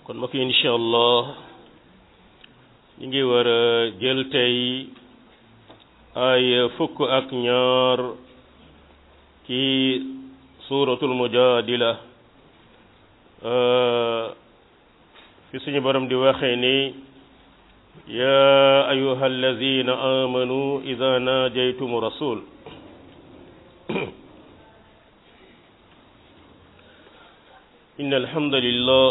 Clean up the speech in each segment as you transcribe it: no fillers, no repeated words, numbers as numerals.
kon mbokk yi incha allah ñu ngi war a jël tey ay fukk ak ñaar ci suuratul mujaadila fi suñu borom di waxee ni yaa ayyuha allazina amanu ida naajaytum rasul inna alhamdulillah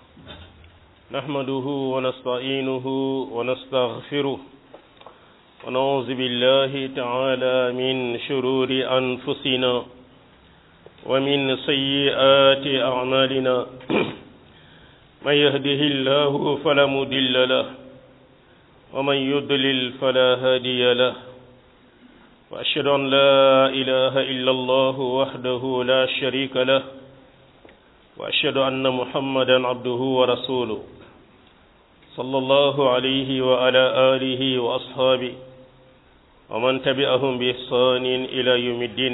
نحمده ونستعينه ونستغفره ونعوذ بالله تعالى من شرور أنفسنا ومن سيئات أعمالنا من يهده الله فلا مضل له ومن يضلل فلا هادي له وأشهد أن لا إله إلا الله وحده لا شريك له وأشهد أن محمدا عبده ورسوله صلى الله عليه وعلى آله وأصحابه ومن تبعهم بإحسان إلى يوم الدين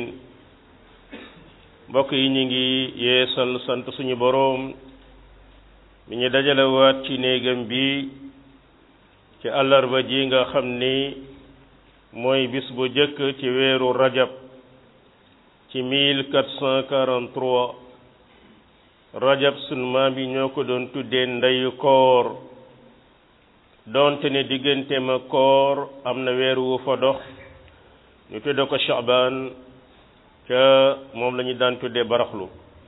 mbokk yi ñu ngi yeesal sant suñu boroom mi ñu dajalewaat ci néegam bi ci àllarba ji nga xam ni mooy bis bu jëkk ci weeru rajab ci 1443 rajab sunu maam yi ñoo ko doon tuddee ndeyu koor doonte ne diggante ma koor am na weer wu fa dox ñu tudde ko Sha'ban ca moom la ñu daan tuddee baraxlu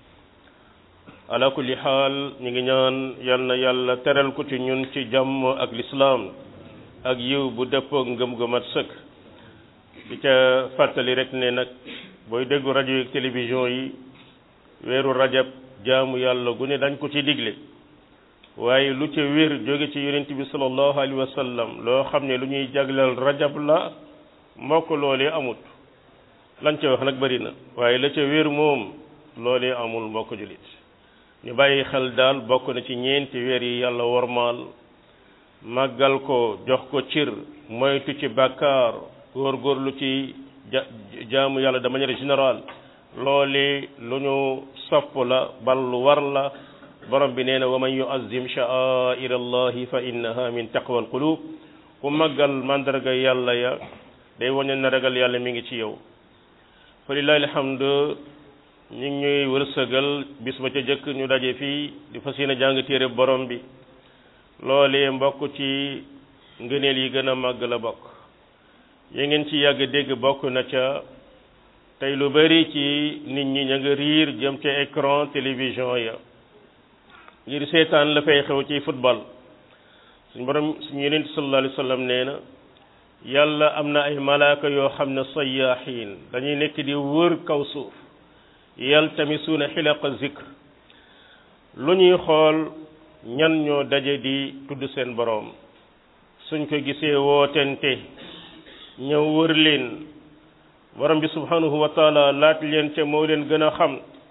ala kulli xaal ñu ngi ñaan yal na yàlla teral ko ci ñun ci jàmm ak lislaam ak yiw bu dëppoo ngëm-ngëm mat sëkk di ca fàttali rek ne nag booy déggu rajo yi télévision yi weeru rajab jaamu yàlla gu ne dañ ko ci digle waaye lu ca wér jóge ci yonent bi sallallahu alayhi wa sallam loo xam ne lu ñuy jagleel rajab la mbokk loolee amut lañ ca wax nag bari na waaye la ca wér moom loolee amul mbokk julit ñu bàyyi xel daal bokk na ci ñeenti weer yi yàlla wormaal màggal ko jox ko cir moytu ci bàkkaar góorgóorlu ci jaamu yàlla de manière générale loolee lu ñu sopp la bal lu war la borom bi nee na wa man yu'azzim sha'a'ira allahi fa innaha min taqwa alqulub ku màggal mandarga yàlla ya day wane na ragal yàlla mi ngi ci yow fa lillahi alhamdu ñu ngi ñuy wërsëgal bis ba ca jëkk ñu daje fii di fas yéene jàng téere borom bi loolee mbokk ci ngëneel yi gën a màgg la bokk yi ngeen ci yàgg dégg bokk na ca tey lu bari ci nit ñi ña nga riir jëm ca écran télévision ya ngir seetaan la fay xew ci football suñu borom suñu yonent sallallahu alayhi wa sallam nee na yàlla am na ay malaaka yoo xam ne sayyaaxiin dañuy nekk di wër kaw suuf yaltamisuuna xilaqa zikr lu ñuy xool ñan ñoo daje di tudd seen boroom suñ ko gisee wootente ñëw wër leen borom bi subhanahu wa taala laaj leen te moo leen gën a xam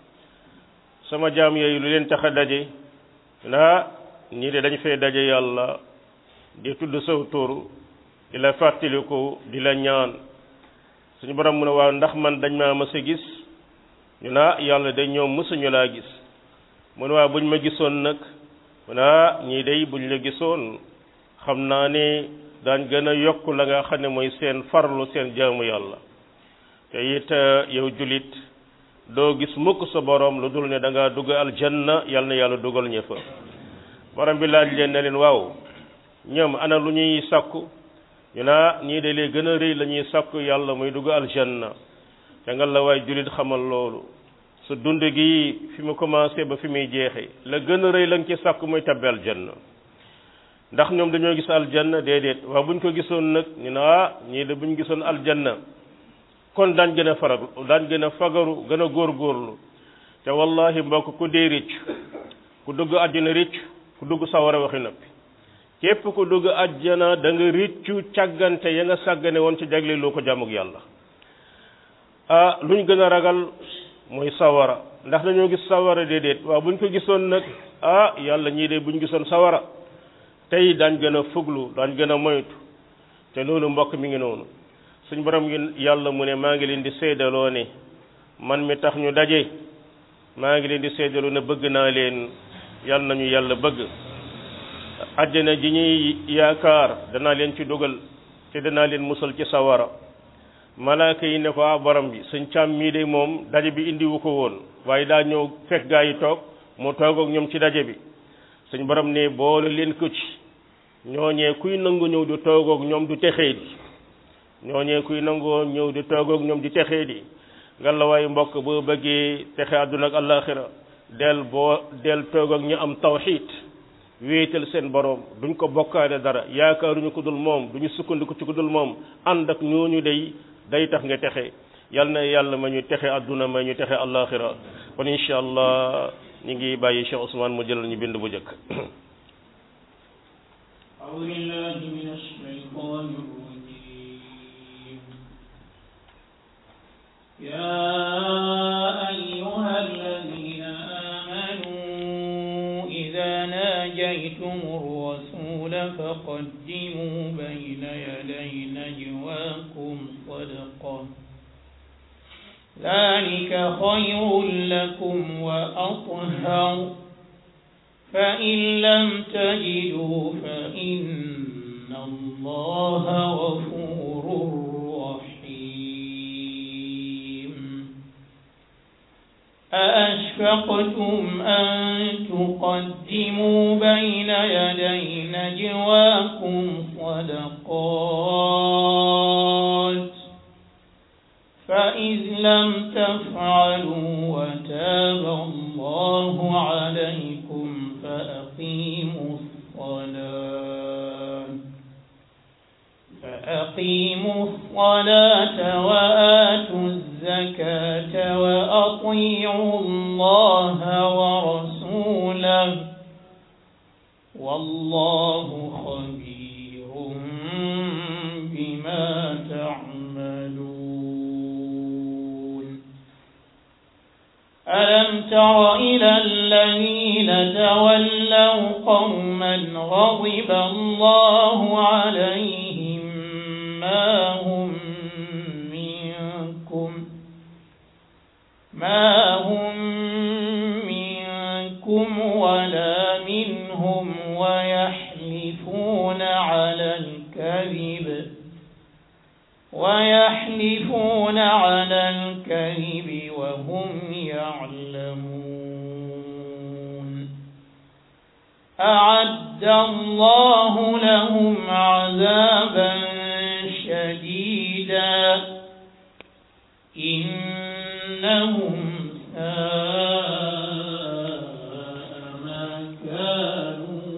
sama jaam yooyu lu leen tax a daje ñii de dañ fay daje yàlla di tudd saw tur di la fàttaliku di la ñaan suñu borom mu ne waaw ndax man dañ maa mës a gis ñu yàlla de ñoom mësuñu laa gis mu ne waaw buñ ma gisoon nag mu ne ñii day buñ la gisoon xam naa ne daañ gën a yokk la nga xam ne mooy seen farlu seen jaamu yàlla te it yow julit doo gis mukk sa borom lu dul ne da ngaa dugg aljanna yal na yàlla dugal ña fa borom bi laaj leen ne leen waaw ñoom ana lu ñuy sàkku ñu ñii de lee gën a rëy la ñuy sàkku yàlla muy dugg aljanna te nga la waay julit xamal loolu su dund gi fi mu commencé ba fi muy jeexe la gën a rëy la nga ci sàkku muy tabbi aljanna ndax ñoom dañoo gis aljanna déedéet waaw buñ ko gisoon nag ñu ñii de buñ gisoon aljanna kon daañ gën a fagaru gën a góorgóorlu te wallahi mbokk ku dee ricc ku dugg àjjana ricc ku dugg sawara waxi noppi képp ku dugg àjjana da nga riccu càggante ya nga sàggane woon ci jagle loo ko jàmmug yàlla luñ gën a ragal mooy sawara ndax dañoo gis sawara déedéet waaw buñ ko gisoon nag yàlla ñii de buñ gisoon sawara tey daañ gën a fuglu daañ gën a moytu te loolu mbokk mi ngi noonu suñ borom yàlla mu ne maa ngi leen di seedaloo ne man mi tax ñu daje maa ngi leen di seedaloo ne bëgg naa leen yàlla nañu yàlla bëgg àjjana ji ñuy yaakaar danaa leen ci dugal te danaa leen musal ci sawara malaaka yi ne ko borom bi suñ càmm mii de moom daje bi indiwu ko woon waaye daa ñëw fekk gaa yi toog mu toog ak ñoom ci daje bi suñ borom ne boole leen ko ci ñooñee kuy nangu ñëw di toog ak ñoom du texee di ñooñee kuy nangoo ñëw di toog ak ñoom di texee di ngalla waaye mbokk boo bëggee texe àdduna ak àllaaxira del toog ak ñu am tawxiid wéetal seen borom duñ ko bokkaale dara yaakaaruñu ko dul moom duñu sukkandiku ci ko dul moom ànd ak ñooñu day tax nga texe yal na yàlla ma ñu texe àdduna ma ñu texe àllaaxira kon incha allah ñu ngi bàyyi Cheikh Ousmane mu jëlal ñu bind bu njëkk. أعوذ بالله من الشيطان الرجيم يا أيها الذين آمنوا إذا ناجيتم الرسول فقدموا بين يدي نجواكم صدقة ذلك خير لكم وأطهر فإن لم تجدوا فإن الله غفور رحيم أأشفقتم أن تقدموا بين يدي نجواكم صدقات فإذ لم تفعلوا وتاب الله عليكم فأقيموا الصلاة وآتوا الزكاة وأطيعوا الله ورسوله والله خبير بما تعملون ألم تر إلى الذين تولوا قوما غضب الله عليهم ما هم منكم ولا منهم ويحلفون على الكذب وهم يعلمون أعد الله لهم عذابا شديدا إنهم ساء ما كانوا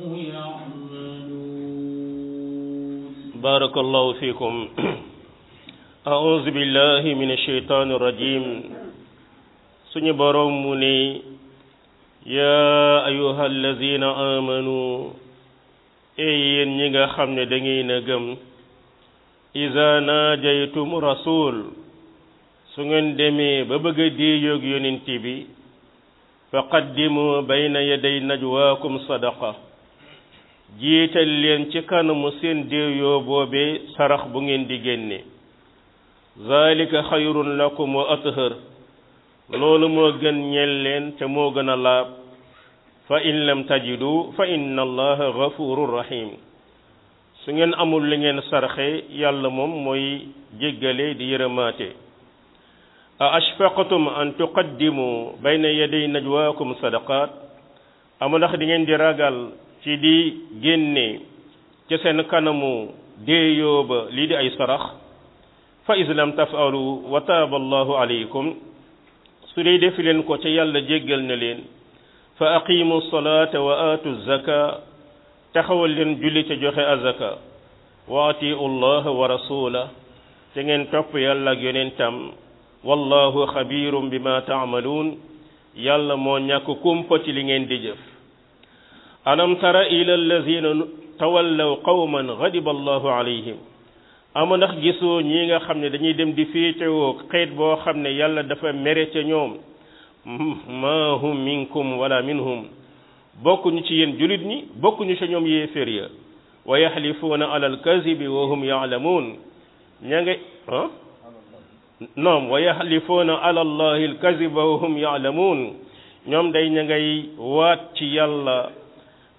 يعملون بارك الله فيكم أعوذ بالله من الشيطان الرجيم سني برومني يا أيها الذين آمنوا أي نيغا خامني داغي نغم إذا ناجيتم رسول su ngeen demee ba bëgg a déeyoog yonent bi faqaddimu bayna yaday najwaakum sadaqa jiital leen ci kanamu seen déeyoo boobee sarax bu ngeen di génne zalika xayrun lakum wa athar loolu moo gën ñeel leen te moo gën a laab fa in lam tajidu fa inna allaha ghafurur rahim su ngeen amul li ngeen sarxe yàlla moom mooy jéggale di yërëmaate a ashfaqtum an tuqaddimu bayna yaday najwaakum sadaqat amu ndax di ngeen di ragal ci di génne ci seen kanamu déeyoo ba lii di ay sarax fa iz lam taf'alu wa taaba allahu alaykum su dee def leen ko ca yàlla jéggal na leen fa aqimu salata wa aatu zaka taxawal leen julli ca joxe azaka wa atiu allaha wa rasula te ngeen topp yàlla ak yonentam wallahu xabirum bima taamaluun yàlla moo ñàkk kumpa ci li ngeen di jëf alam tara ila allazina tawallaw qawman ghadiba allahu alayhim ama ndax gisoo ñi nga xam ne dañuy dem di féetewoo xeet boo xam ne yàlla dafa mere ca ñoom ma hum minkum wala minhum bokkuñu ci yéen julit ñi bokkuñu ca ñoom yéeféer ya wa yaxlifuuna ala alkazibi wa hum yaalamuun ña nga noom wa yaxlifuuna ala allahi alkaziba wa hum yaalamuun ñoom day ña ngay waat ci yàlla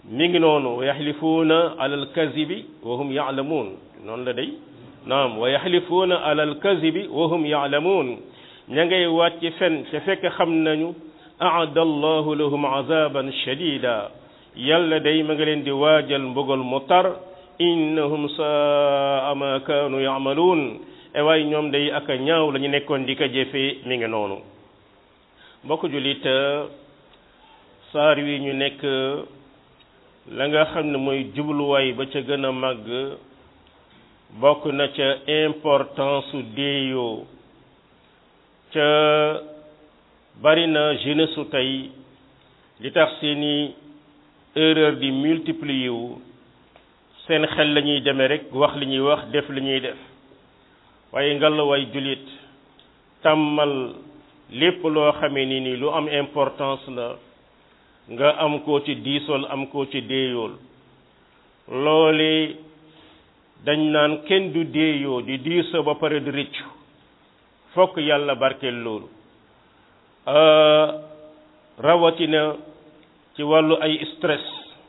mi ngi noonu wa yaxlifuuna alal kazibi wa hum yaalamuun noonu la day naam wa yaxlifuuna alal kazibi wa hum yaalamuun ña ngay waat ci fen te fekk xam nañu aada allahu lahum azaban shadida yàlla day ma nga leen di waajal mbugal mu tar innahum saa ma kaanu yaamaluun e waay ñoom day ak a ñaaw la ñu nekkoon di ko jëfee mi ngi noonu mbokk julit saar wi ñu nekk la nga xam ne mooy jubluwaay ba ca gën a màgg bokk na ca importance su déeyoo ca bari na jeunesse su tey li tax seeni erreur di multiplier wu seen xel la ñuy demee rek wax li ñuy wax def li ñuy def waaye ngalawaay julit tàmmal lépp loo xamee ni lu am importance la nga am koo ci diisool am koo ci déeyool loole dañ naan kenn du déeyoo di diisoo ba pare di rëccu fokk yàlla barkeel loolu rawatina ci wàllu ay stress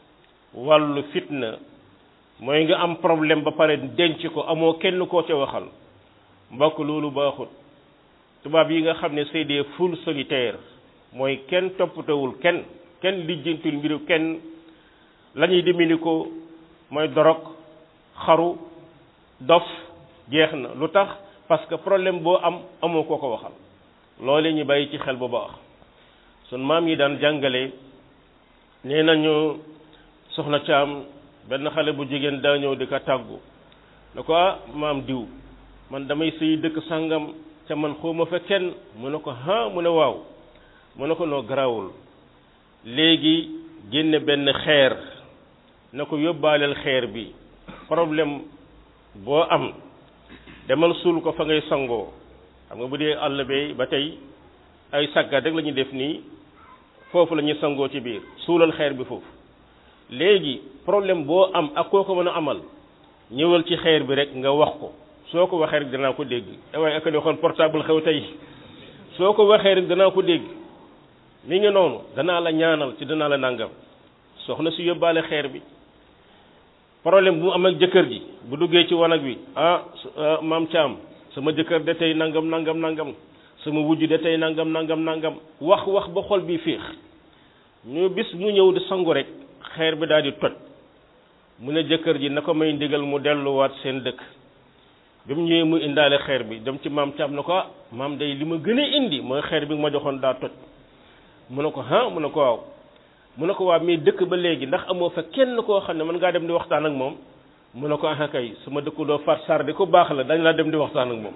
wàllu fitna mooy nga am problème ba pare denc ko amoo kenn koo ca waxal mbokk loolu baaxut tubaab yi nga xam ne c'est des foules solitaires mooy kenn toppatawul kenn lijjantul mbiru kenn la ñuy dimini ko mooy dorog xaru dof jeex na lu tax parce que problème boo am amoo koo ko waxal loole ñu bàyyi ci xel bu baax sun maam yi daan jàngale nee nañu soxna Caam benn xale bu jigéen daa ñëw di ko tàggu ne ko maam diw man damay sëy dëkk sàngam ca man xawma fa kenn mu ne ko mu ne waaw mu ne ko noo garaawul léegi génne benn xeer na ko yóbbaaleel xeer bi problème boo am demal suul ko fa ngay sangoo xam nga bu dee àll bi ba tey ay saggat rek la ñuy def nii foofu la ñuy sangoo ci biir suulal xeer bi foofu léegi problème boo am ak koo ko mën a amal ñëwal ci xeer bi rek nga wax ko soo ko waxee rek danaa ko dégg waaye ak li waxoon portable xew tey soo ko waxee rek danaa ko dégg mi ngi noonu danaa la ñaanal ci danaa la nangam soxna si yóbbaale xeer bi problème bu mu am ak jëkkër ji bu duggee ci wanag wi maam Caam sama jëkkër de tey nangam sama wujj de tey nangam wax ba xol bi féex ñu bis mu ñëw di sangu rek xeer bi daal di toj mu ne jëkkër ji na ko may ndigal mu delluwaat seen dëkk bi mu ñëwee mu indaale xeer bi dem ci maam Caam na ko maam day li ma gën a indi mooy xeer bi ma joxoon daa toj mu ne ko mu ne ko waaw mu ne ko waaw mais dëkk ba léegi ndax amoo fa kenn koo xam ne mën ngaa dem di waxtaan ak moom mu ne ko kay sama dëkku doo far sar di ko baax la dañ laa dem di waxtaan ak moom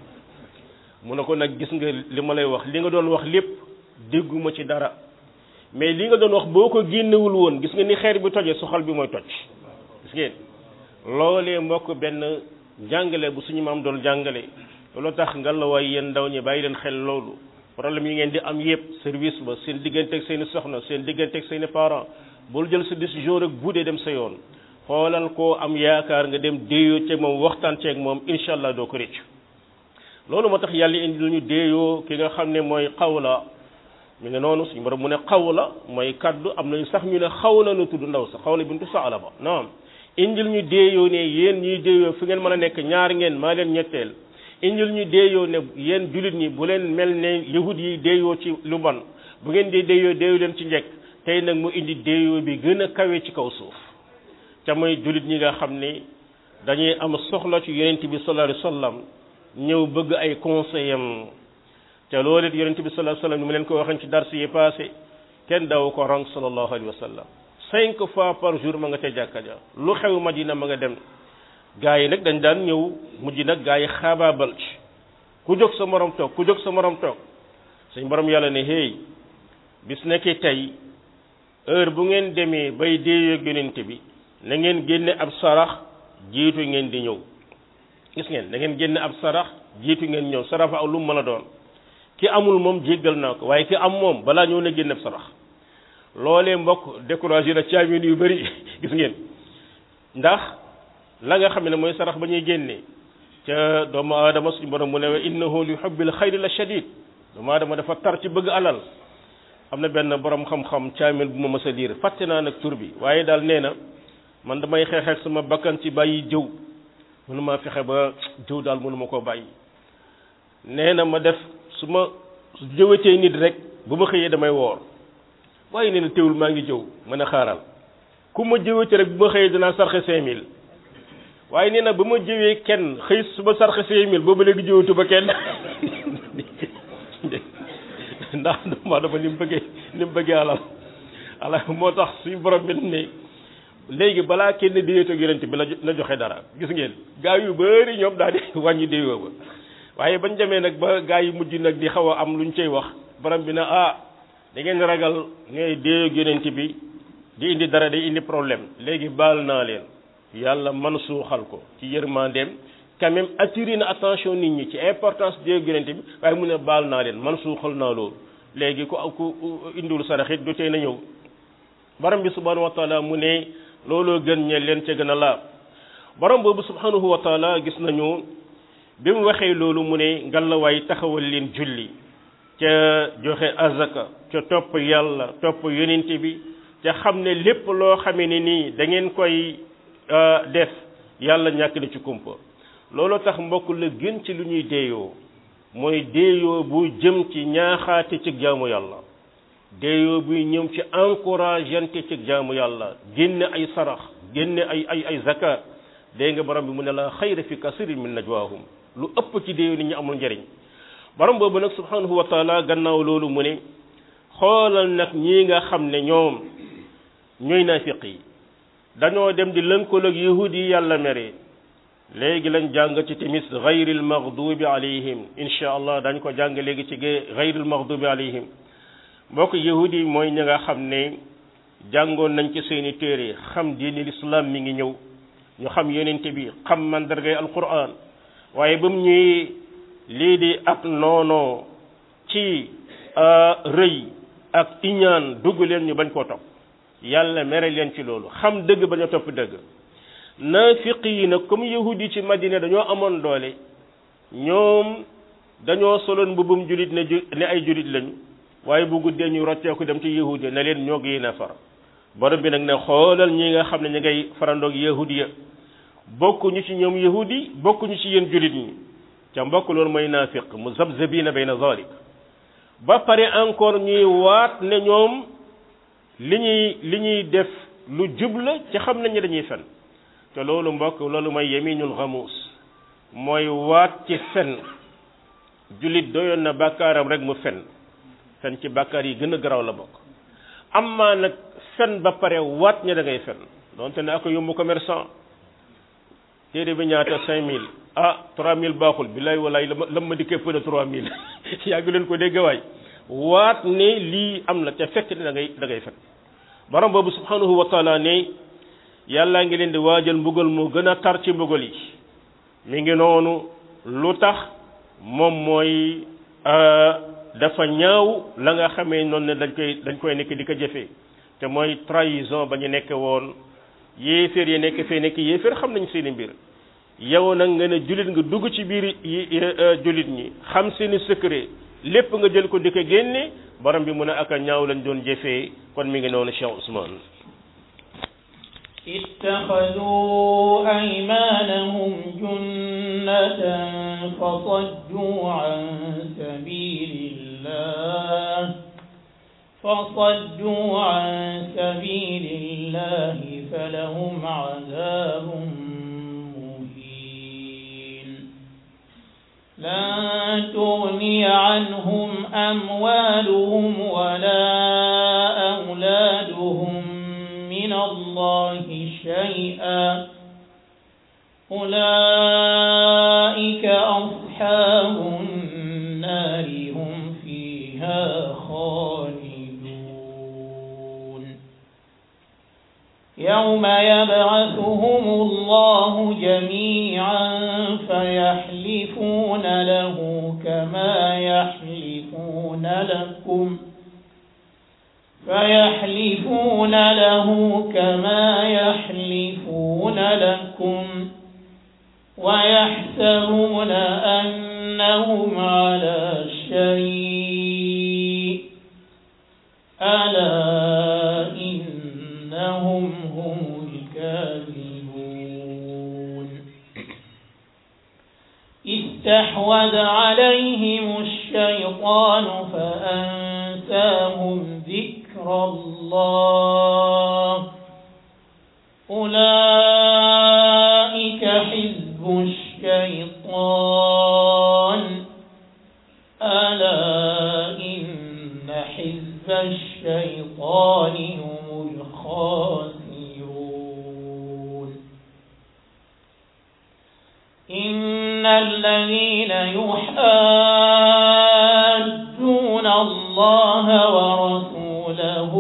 mu ne ko nag gis nga li ma lay wax li nga doon wax lépp dégguma ci dara mais li nga doon wax boo ko génnewul woon gis nga ni xeer bi tojee su xol bi mooy toj gis ngeen loolee mbokk benn jàngale bu suñu maam doon jàngale loolu tax nga la waay yéen ndaw ñi bàyyi leen xel loolu problème yi ngeen di am yëpp service ba seen diggante ak seeni soxna seen diggante ak seeni parents bul jël sa décision rek buudee dem sa yoon xoolal koo am yaakaar nga dem déeyoo ceeg moom waxtaan ceeg moom incha allah doo ko rëcc loolu moo tax yàlla indi lu ñu déeyoo ki nga xam ne mooy xawla mi nga noonu suñu borom mu ne xawla mooy kaddu am nañu sax ñu ne xawla nu tudd ndaw sa xawla bintu Saalaba naam indil ñu déeyoo ne yéen ñuy déeyoo fi ngeen mën a nekk ñaar ngeen maa leen ñetteel indil ñu déeyoo ne yéen jullit ñi bu leen mel ne yahud yi déeyoo ci lu bon bu ngeen di déeyoo leen ci njëkk tey nag mu indi déeyoo bi gën a kawe ci kaw suuf ca mooy jullit ñi nga xam ne dañuy am soxla ci yonent bi sallallahu alayhi wa sallam ñëw bëgg ay conseil am te loolu it yonent bi sallallahu alayhi wa sallam ni mu leen ko waxoon ci dars yi passé kenn daw ko rang sallallahu alayhi wa sallam 5 fois par jour ma nga ca jàkka ja lu xew Madina ma nga dem gaa yi nag dañ daan ñëw mujj nag gaa yi xaabaabal ci ku jóg sa morom toog ku jóg sa morom toog suñ borom yàlla ne hey bis nekki tey heure bu ngeen demee bay déeyoo ak yonent bi na ngeen génne ab sarax jiitu ngeen di ñëw gis ngeen na ngeen génne ab sarax jiitu ngeen ñëw sarax ak lu mu mën a doon ki amul moom jéggal naa ko waaye ki am moom balaa ñëw na génne ab sarax loolee mbokk découragé na caamin yu bëri gis ngeen ndax la nga xam ne mooy sarax ba ñuy génne ca doomu aadama suñu borom mu ne wa innahu li hubbil xayri la shadid doomu aadama dafa tar ci bëgg alal am na benn borom xam-xam caamil bu ma mës a liir fàtte naa nag tur bi waaye daal nee na man damay xeex ak sama bakkan ci bàyyi jëw mënuma fexe ba jëw daal mënuma koo bàyyi nee na ma def su ma jëwatee nit rek bu ma xëyee damay woor waaye nee na teewul maa ngi jëw mën a xaaral ku ma jëwatee rek bu ma xëyee dinaa sarxe 5000 waaye nee na ba ma jëwee kenn xëy su ma sarxe 5000 boobu léegi jëwatu ba kenn ndax dama ni mu bëggee alal moo tax suñu borom bi ne léegi balaa kenn déyoo ak yonent bi la joxe dara gis ngeen gaa yu bari ñoom daal di wàññi déyoo ba waaye bañ demee nag ba gaa yi mujj nag di xaw a am luñ cay wax borom bi ne da ngeen ragal ngay déyoo ak yonent bi di indi dara day indi problème léegi baal naa leen yàlla man suuxal ko ci yërmandeem quand même attiré na attention nit ñi ci importance déyoo ak yonent bi waaye mu ne baal naa leen man suuxal naa loolu léegi ku indiwul saraxit du tey na ñëw borom bi subhanahu wa taala mu ne looloo gën ñe leen ca gën a laab borom boobu subhanahu wa taala gis nañu bi mu waxee loolu mu ne ngalawaay taxawal leen julli ca joxe azaka ca topp yàlla topp yonent bi ca xam ne lépp loo xamee ne nii da ngeen koy def yàlla ñàkk na ci kumpa looloo tax mbokk la gën ci lu ñuy déeyoo mooy déeyoo bu jëm ci ñaaxaate ci jaamu yàlla déeyoo buy ñëw ci encourageante ci jaamu yàlla génne ay sarax génne ay zakat dégg nga borom bi mu ne la xayra fi kasirin min najwaahum lu ëpp ci déeyoo nit ñi amul njëriñ borom boobu nag subhanahu wa taala gannaaw loolu mu ne xoolal nag ñii nga xam ne ñoom ñooy naafiq yi dañoo dem di lënkaloog ak yahudi yi yàlla mere léegi lañ jàng ci timis gayril maghdubi alayhim insha allah dañ ko jàng léegi ci gayril maghdubi alayhim mbokk yahudi yi mooy ñi nga xam ne jàngoon nañ ci seeni téere xam diini l'islam mi ngi ñëw ñu xam yonente bi xam mandargay alquran waaye ba mu ñëwee lii di ak noonoo ci rëy ak iñaan dugg leen ñu bañ koo topp yàlla mere leen ci loolu xam dëgg bañ a topp dëgg naafiq yi nag comme yahudi ci madina dañoo amoon doole ñoom dañoo soloon mbubbum julit ne ay julit lañu waaye bu guddee ñu rocceeku dem ci yahudi ne leen ñoo gi na far borom bi nag ne xoolal ñi nga xam ne ñu ngay farandoog yahudi ya bokkuñu ci ñoom yahudi bokkuñu ci yéen julit ñi ca mbokk loolu mooy naafiq muzabzabina bayna zalik ba pare encore ñuy waat ne ñoom li ñuy def lu jubla ci xam nañ ne dañuy fen te loolu mbokk loolu mooy yaminul xamuus mooy waat ci fen jullit doyoon na bàkkaaram rek mu fen ci bàkkaar yi gën a garaaw la bokk amma nag fen ba pare waat ña da ngay fen donte ne ako yombu commerçant téere bi ñaata 5000 3000 baaxul billaay walaay la ma di képp na 3000 yaa ngi leen ko dégg waay waat ne lii am na te fekk ne da ngay fen borom boobu subhanahu wa taala ne yàllaa ngi leen di waajal mbugal moo gën a tar ci mbugal yi mi ngi noonu lu tax moom mooy dafa ñaaw la nga xamee noonu ne dañ koy nekk di ko jëfee te mooy trahison ba ñu nekk woon yéeféer yi nekk fee nekk yéeféer xam nañ seeni mbir yow nag nga ne jullit nga dugg ci biir jullit ñi xam seeni secret lépp nga jël ko di ko génne borom bi mu ne ak a ñaaw lañ doon jëfee kon mi ngi noonu Cheikh Ousmane اتخذوا أيمانهم جنة فصدوا عن سبيل الله فلهم عذاب مهين لن تغني عنهم أموالهم ولا أولادهم من الله شيئا أولئك أصحاب النار هم فيها خالدون يوم يبعثهم الله جميعا فيحلفون له كما يحلفون لكم ويحسبون أنهم على شيء كاذبون استحوذ عليهم الشيطان فأنساهم ذكر الله أولئك حزب الشيطان ألا إن حزب الشيطان هم الخاسرون إن الذين يحادون الله ورسوله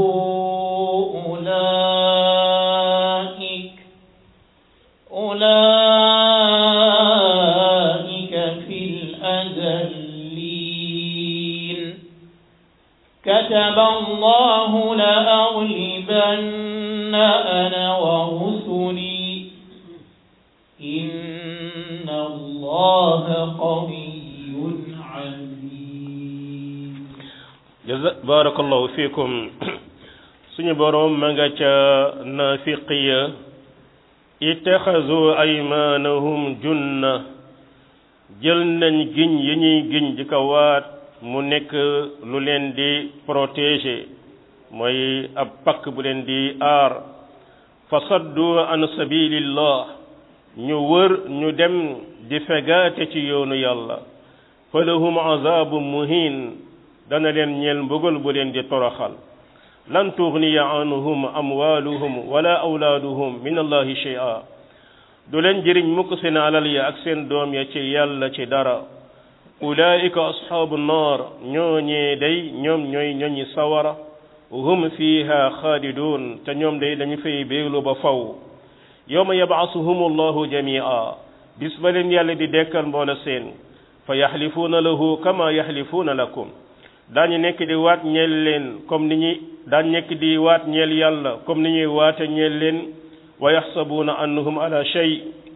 أولئك في الأذلين كتب الله لأغلبن أنا ورسلي إن الله قوي عزيز بارك الله فيكم suñu borom ma nga ca nafiqiya ittaxazu aymanahum junna jël nañ giñ yi ñuy giñ di ko waat mu nekk lu leen di protéger mooy ab pakk bu leen di aar fa saddu an sabilillah ñu wër ñu dem di fegaate ci yoonu yàlla fa lahum azabun muhin dana leen ñeel mbugal bu leen di toroxal lan tughniya anhum amwaluhum wala awlaaduhum min allahi shay'a du leen jëriñ mukk seen alal ya ak seen doom ya ci yàlla ci dara ulaika ashabu nnar ñooñee day ñoom ñooy ñoñi sawara hum fiha xaalidun te ñoom day dañu fay béeglu ba faw yawma yab'asuhum allahu jami'a bis ba leen yàlla di dekkal mboole seen fa yaxlifuuna lahu kama yaxlifuuna lakum daañu nekk di waat ñeel leen comme ni ñuy daañu nekk di waat ñeel yàlla comme ni ñuy waate ñeel leen wa yaxsabuuna annahum ala shay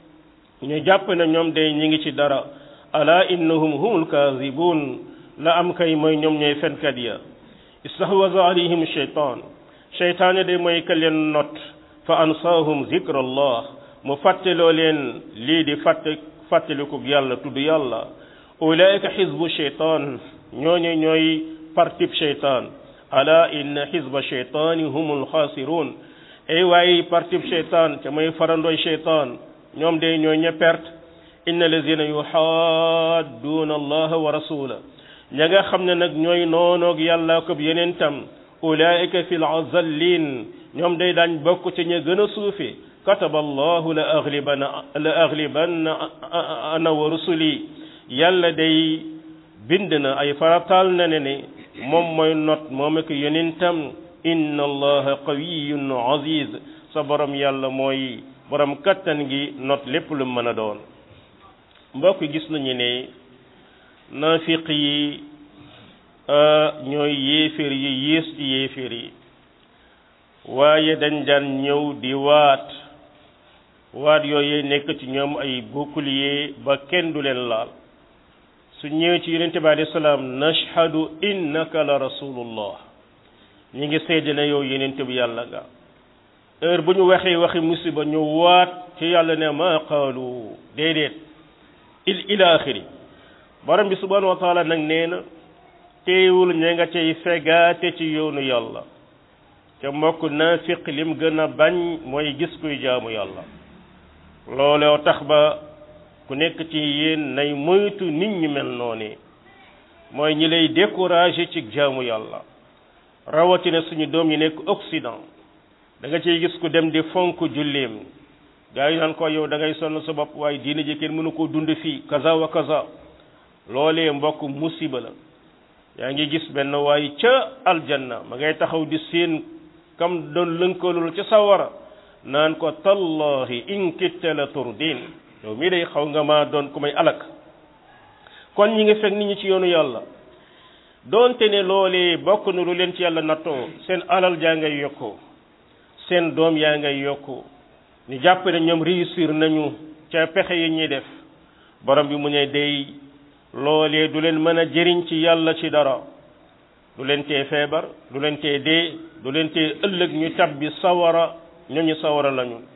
ñu jàpp ne ñoom day ñi ngi ci dara ala innahum humul kaazibun la am kay mooy ñoom ñooy fenkat ya istahwaza alayhim shaytaan day mooy ka leen not fa ansaahum zikrallah mu fàtteloo leen lii di fàttaliku yàlla tudd yàlla ulaika xizbu shaytaan ñooñu ñooy partib shaytaan ala inna xizba shaytaani humul xaasiruun ay waaye partib shaytaan te mooy farandooy shaytaan ñoom de ñooy ña perte inna lazina yuxaadduuna allaha wa rasula ña nga xam ne nag ñooy noonoog yàlla ko yenentam ulaika fil azallin ñoom day daañ bokk ci ña gën a suufe kataba allahu la aghlibanna ana wa rusuli yàlla day bind na ay faratal na ne moom mooy not moom ak yonentam inna allaha qawiyyun aziz sa borom yàlla mooy borom kattan gi not lépp lu mën a doon mbokk gis nañu ne naafiq yi ñooy yéeféer yi yées ci yéeféer yi waaye dañ daan ñëw di waat yooyu nekk ci ñoom ay bouclier ba kenn du leen laal su ñëwee ci yonente bi alayhi salaam nashhadu innaka la rasulullah ñi ngi seede ne yow yonente bi yàlla nga heure bu ñu waxee waxi musiba ñu waat ci yàlla ne ma qaalu déedéet ila axiri borom bi subhanahu wa taala nag nee na teewul ña nga cay fegaate ci yoonu yàlla te mbokk naafiq lim gën a bañ mooy gis kuy jaamu yàlla looloo tax ba ku nekk ci yéen nay moytu nit ñi mel noonu mooy ñi lay décourager ci jaamu yàlla rawatina suñu doom yi nekk Occident da nga ciy gis ku dem di fonk julleem gaa yi naan ko yow da ngay sonn sa bopp waaye diine ji kenn mënu koo dund fii kaza wa kaza loolee mbokk musiba la yaa ngi gis benn waay ca aljanna ma ngay taxaw di seen kam doon lënkalul ca sawara naan ko tallahi in kitta la turdin yow mii day xaw nga maa doon ku may alak kon ñi ngi fekk nit ñi ci yoonu yàlla doonte ne loolee bokk na lu leen ci yàlla nattoo seen alal jaa ngay yokku seen doom yaa ngay yokku ñu jàpp ne ñoom réussir nañu ca pexe yi ñuy def borom bi mu ne day loolee du leen mën a jëriñ ci yàlla ci dara du leen tee feebar du leen tee dee du leen tee ëllëg ñu tabbi sawara ñooñu sawara lañu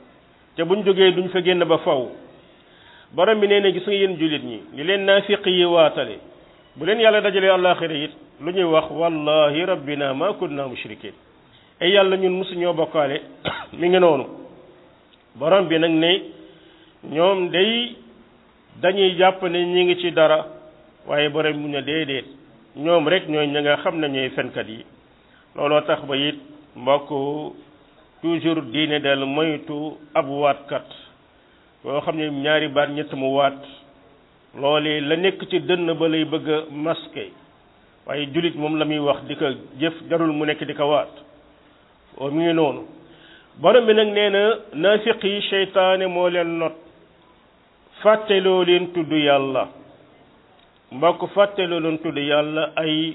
te buñ jógee duñ fa génn ba faw borom bi nee na gis nga yéen jullit ñi li leen naafiq yi waatale bu leen yàlla dajalee àllaaxira it lu ñuy wax wallahi rabbina ma kunna mushrikin ay yàlla ñun mosuñoo bokkaale mi ngi noonu borom bi nag ne ñoom day dañuy jàpp ne ñi ngi ci dara waaye borom mu ne déedéet ñoom rek ñooy ña nga xam ne ñooy fenkat yi looloo tax ba it mbokk toujours diine del moytu ab waatkat boo xam ne ñaari baat ñett mu waat loolee la nekk ci dënn ba lay bëgg a masqué waaye jullit moom la muy wax di ko jëf jarul mu nekk di ko waat o mi ngi noonu borom bi nag nee na naafiq yi seytaane moo leen not fàtteloo leen tudd yàlla mbokk fàtteloo leen tudd yàlla ay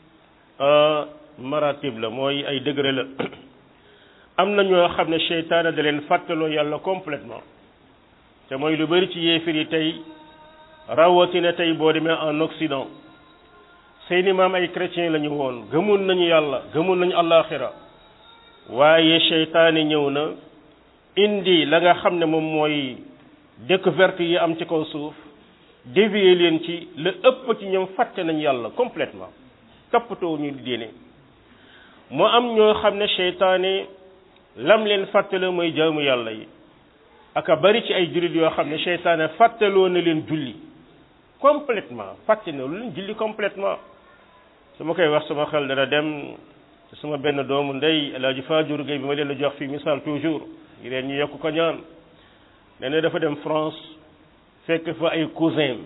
maratib la mooy ay degré la am na ñoo xam ne seytaane da leen fàtteloo yàlla complètement te mooy lu bari ci yéefir yi tey rawatina tey boo demee en Occident seeni maam ay chrétien la ñu woon gëmoon nañu yàlla gëmoon nañu àllaaxira waaye seytaane ñëw na indi la nga xam ne moom mooy découverte yi am ci kaw suuf dévier leen ci la ëpp ci ñoom fàtte nañ yàlla complètement toppatoo ñu diine moo am ñoo xam ne seytaane lam leen fàttale mooy jaamu yàlla yi aka bari ci ay jullit yoo xam ne seytaane fàttaloo na leen julli complètement fàtte na lu leen julli complètement su ma koy wax sama xel dana dem sama benn doomu ndey El Hadj Fadiour Gueye bi ma leen di jox fii misaal toujours ngir leen ñu yokk ko ñaan nee na dafa dem France fekk fa ay cousin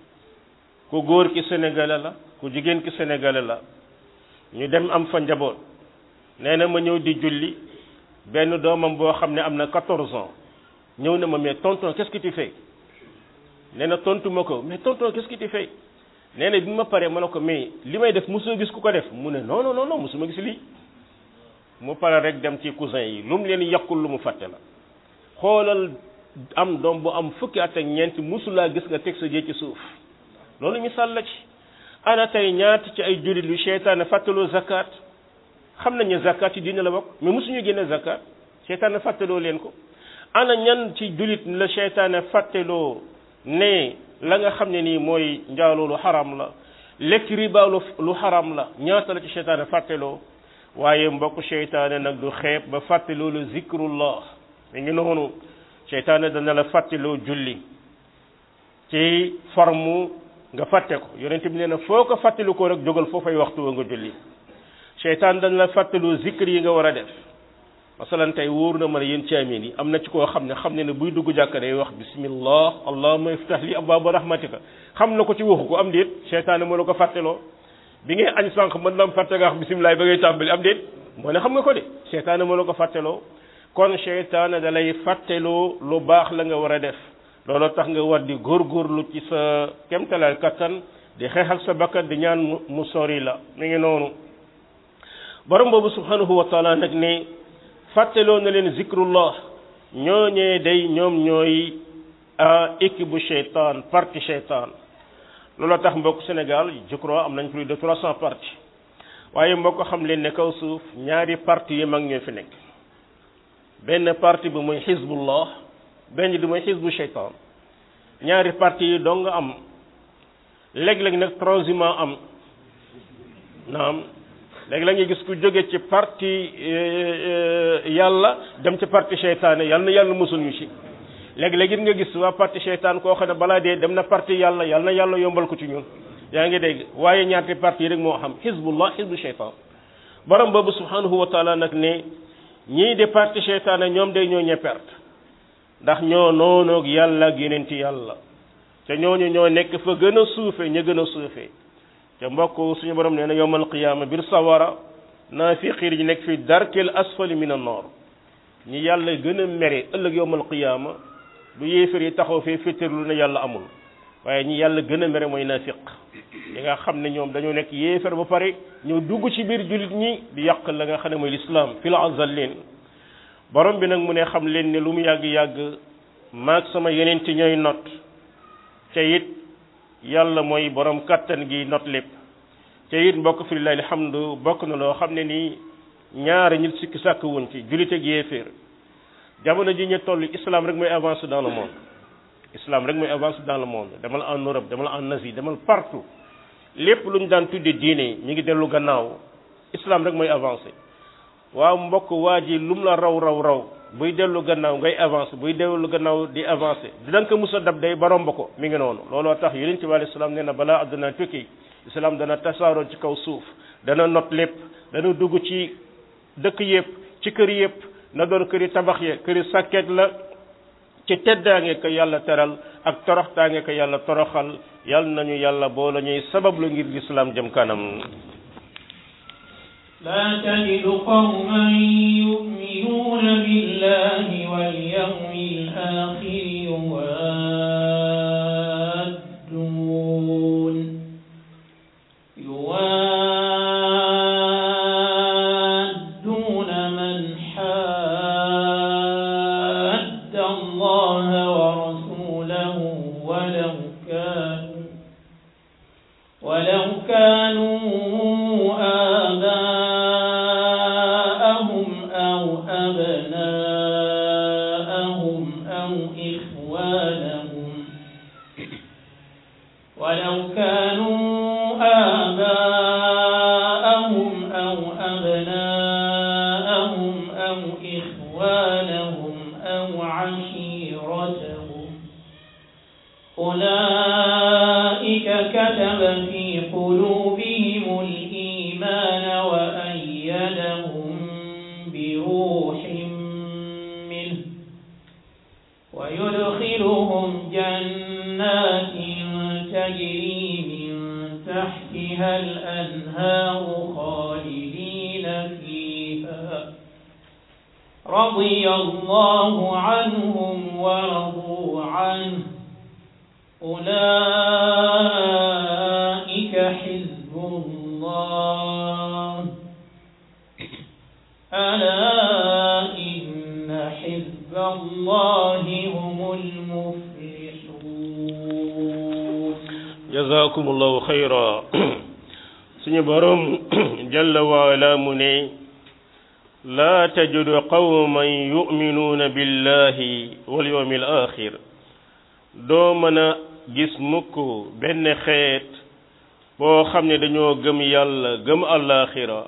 ku góor ki sénégalais la ku jigéen ki sénégalais la ñu dem am fa njaboot nee na ma ñëw di julli benn doomam boo xam ne am na 14 ans ñëw na ma mais tonton qu'est-ce que tu fais nee na tontu ma ko mais tonton qu'est-ce que tu fais nee na bi ma paree ma ne ko mais li may def mosoo gis ku ko def mu ne non non non mosuma gis lii mu pare rek dem ci cousin yi lu mu leen yàqul lu mu fàtte la xoolal am doom bu am fukki at ak ñeent mosulaa gis nga teg sa jë ci suuf loolu misaal la ci ana tey ñaata ci ay jullit lu seytaane fàttaloo zakat xam nañ ne zakat ci diine la bokk mais mosuñu génne zakat seytaane fàttaloo leen ko ana ñan ci jullit la seytaane fàttaloo ne la nga xam ne nii mooy njaaloo lu xaram la lekk riba lu xaram la ñaata la ci seytaane fàttaloo waaye mbokk seytaane nag du xeeb ba fàttaloo lu zikrullah mi ngi noonu seytaane dana la fàttaloo julli ci forme nga fàtte ko yonent bi nee na foo ko fàttali ko rek jógal foofay waxtu wa nga julli seytaan dana la fàttaloo zikr yi nga war a def masalan tey wóor na ma ne yéen caamin yi am na ci koo xam ne buy dugg jàkka day wax bismillah allahumma iftah li abwaaba rahmatika xam na ko ci waxu ko am déet seytaane moo la ko fàttaloo bi ngay añ sànq mën na am fàtte nga wax bismillah ba ngay tàmbali am déet moo ne xam nga ko de seytaane moo la ko fàttaloo kon seytaane da lay fàttaloo lu baax la nga war a def looloo tax nga war di góorgóorlu ci sa kemtalaal kattan di xeexal sa bakkat di ñaan mu sori la mi ngi noonu borom boobu subhanahu wa taala nag ne fàttaloo na leen zikrullah ñooñee day ñoom ñooy équipe bu seytaan parti seytaan looloo tax mbokk Sénégal je crois am nañ plus de 300 partis waaye mbokk xam leen ne kaw suuf ñaari parti yi mag ñoo fi nekk benn parti bi mooy xizbullah benn bi mooy xizbu seytaan ñaari parti yi dong nga am léeg-léeg nag troisièmement am naam léegi la ngay gis ku jóge ci parti yàlla dem ci parti seytaane yàlla na yàlla musul ñu ci léegi-léegi nga gis waa parti seytaan koo xam ne balaa dee dem na parti yàlla yàlla na yàlla yombal ko ci ñun yaa ngi dégg waaye ñaari parti yi rek moo xam xizbullah xizbu seytaan borom boobu subhanahu wa taala nag ne ñii de parti seytaane ñoom day ñoo ñe perte ndax ñoo noonoog yàlla ak yonenti yàlla te ñooñu ñoo nekk fa gën a suufe ña gën a suufe te mbokk suñu borom nee na yawmal qiyaama bir sawara naafiqiir yi nekk fi darkil asfali min an-naar ñi yàlla gën a mere ëllëg yawmal qiyaama du yéefar yi taxaw fee féttarlu ne yàlla amul waaye ñi yàlla gën a mere mooy naafiq yi nga xam ne ñoom dañoo nekk yéefar ba pare ñëw dugg ci biir jullit ñi di yàq la nga xam ne mooy lislaam fil azallin borom bi nag mu ne xam leen ne lu mu yàgg-yàgg maag sama yeneen ci ñooy not te it yàlla mooy borom kattan gi not lépp te it mbokk fi lillahi alhamdu bokk na loo xam ne nii ñaari nit sikki sàkk wuñ ci jullit ak yéeféer jamono ji ñu toll islam rek mooy avancer dans le monde islam rek mooy avancer dans le monde demal en Europe demal en Asie demal partout lépp lu ñu daan tudde diine mi ngi dellu gannaaw islam rek mooy avancer waaw mbokk waa ji lu mu la raw buy dellu gannaaw ngay avancer buy dellu gannaaw di avancer danga ko mus a dab day ba romb ko mi ngi noonu looloo tax yonent bi alayhi salaam nee na balaa àdduna tukki islam dana tasaaroo ci kaw suuf dana not lépp dana dugg ci dëkk yëpp ci kër yëpp na doon këri tabax ya këri sàkket la ci teddaange ko yàlla teral ak toroxtaange ko yàlla toroxal yàlla nañu yàlla boo la ñuy sabablu ngir lislaam jëm kanam لا تجد قوما يؤمنون بالله واليوم الآخر يوادون من حاد الله ورسوله ولو كانوا آباءهم أو أبناءهم أو إخوانهم أو عشيرتهم أولئك كتب في قلوبهم الإيمان وأيدهم بروح منه ويدخلهم جنات تجري من تحتها الأنهار خالدين فيها رضي الله عنهم ورضوا عنه أولئك حزب الله ألا إن حزب الله هم المفلحون جزاكم الله خيرا suñu borom jalla wa ala mu ne laa tajidu qawman yu'minuuna billahi wal yawmil axir doo mën a gis mukk benn xeet boo xam ne dañoo gëm yàlla gëm àllaaxira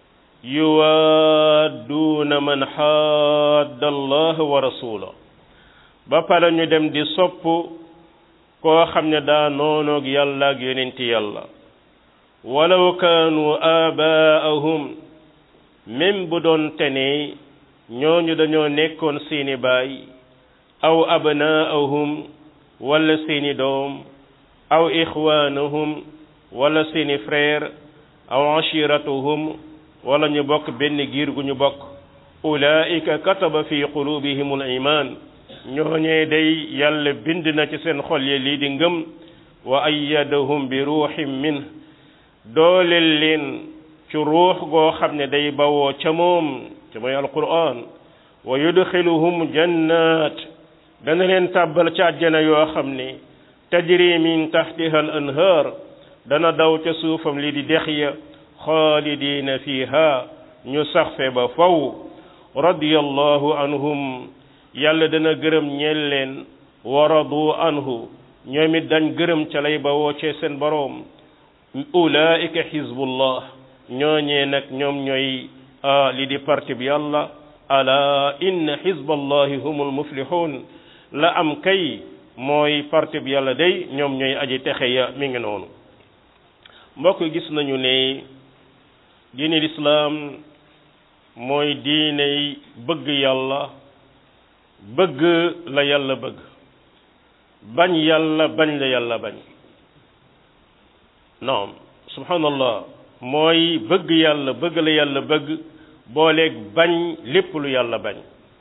yuwaadduuna man xaadda allah wa rasula ba pare ñu dem di sopp koo xam ne daa noonoog yàlla ak yonenti yàlla walaw kaanu aabaa'ahum même bu doon tene ñooñu dañoo nekkoon seeni baay aw abnaa'ahum wala seeni doom aw ixwaanahum wala seeni frère aw ashiratuhum wala ñu bokk benn giir gu ñu bokk ulaa'ika kataba fi qulubihimul iman ñooñee day yàlla bind na ci seen xol yi lii di ngëm wa ayyadahum bi ruuhin min dooleel leen ci ruux goo xam ne day bawoo ca moom ca mooy alquran wa yudxiluhum jannat dana leen tàbbal ca àjjana yoo xam ne tajri min tahtiha al anhar dana daw ca suufam li di dex ya xaalidina fiha ñu sax fe ba faw radiyallahu anhum yàlla dana gërëm ñeel leen wa radu anhu ñoom it dañ gërëm ca lay bawoo ca seen boroom ulaika hizbullah ñooñee nag ñoom ñooy li di parti bi yàlla ala inna hizballahi humul muflihun la am kay mooy parti bi yàlla day ñoom ñooy aji texe ya mi ngi noonu mbokk gis nañu ne diine lislaam mooy diiney bëgg yàlla bëgg la yàlla bëgg bañ yàlla bañ la yàlla bañ naam subhanallah mooy bëgg yàlla bëgg la yàlla bëgg booleeg bañ lépp lu yàlla bañ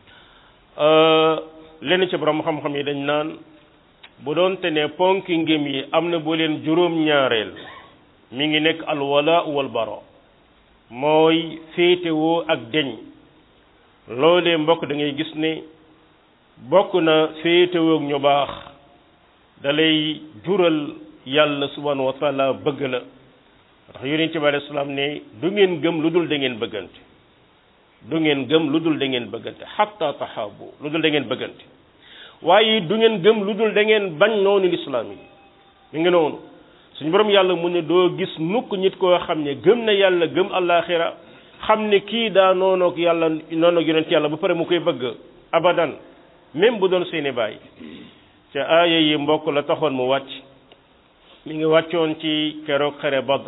lenn ci borom xam-xam yi dañ naan bu doon te ne ponki ngëm yi am na bu leen juróom-ñaareel mi ngi nekk alwala wal bara mooy féetewoo ak deñ loolee mbokk da ngay gis ne bokk na féetewoo ak ñu baax da lay jural yàlla subhanahu wa taala bëgg la ndax yonent bi alayhi salaam ne du ngeen gëm lu dul da ngeen bëggante du ngeen gëm lu dul da ngeen bëggante hatta tahabu lu dul da ngeen bëggante waaye du ngeen gëm lu dul da ngeen bañ noonu lislaam yi mi ngi noonu suñu borom yàlla mu ne doo gis mukk nit koo xam ne gëm na yàlla gëm àllaaxira xam ne kii daa noonoog yàlla noonoog yonent yàlla ba pare mu koy bëgg abadan même bu doon seeni baay ca aaya yi mbokk la taxoon mu wàcc mi ngi wàccoon ci keroog xare Badr